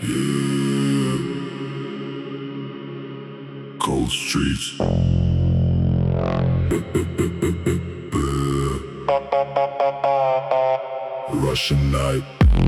Yeah. Cold streets. Russian night.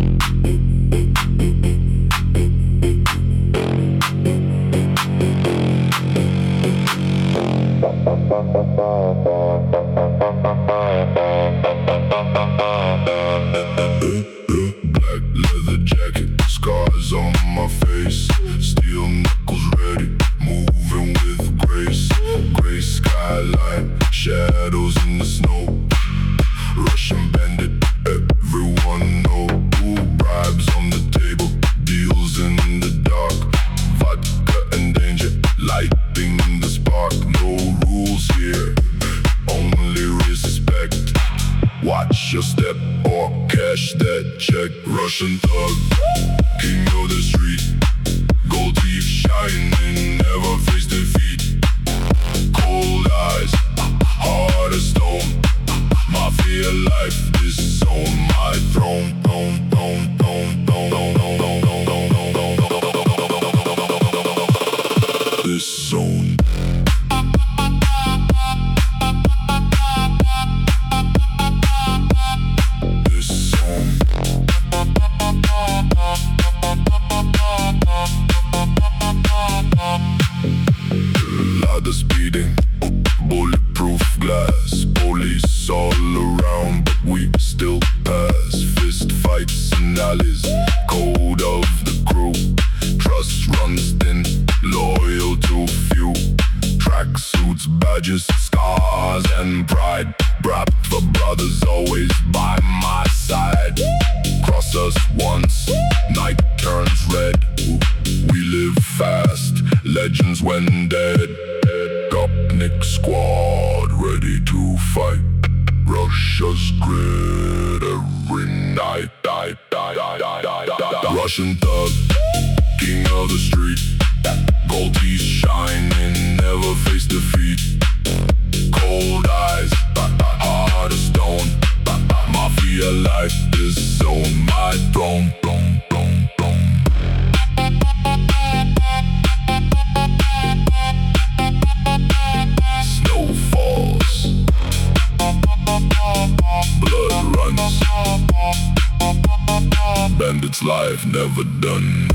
Black leather jacket, scars on my face, steel knuckles ready, moving with grace. Gray skyline, shadows in the snow. Russian bandit, everyone know. Bribes on the table, deals in the dark. Vodka and danger, lighting the spark. No rules here, only respect. Watch your step or cash that check. Russian thug, king of the street. Gold teeth shining, never face defeat. Cold eyes, heart of stone. Mafia life, this is on my throne. This zone. Ladder speeding, bulletproof glass. Police all around, but we still pass. Fist fights in alleys, code of the crew. Trust runs thin, loyal to few. Tracksuits, badges, scars and pride. Wrapped for brothers always by my side. Cross us once, night turns red. We live fast, legends when dead. Gopnik squad ready to fight. Russia's grid every night. Russian thug, king of the street. Gold teeth shining, never face defeat. Cold eyes, heart of stone. Mafia life is on my throne. Snow falls, blood runs. Bandit's life never done.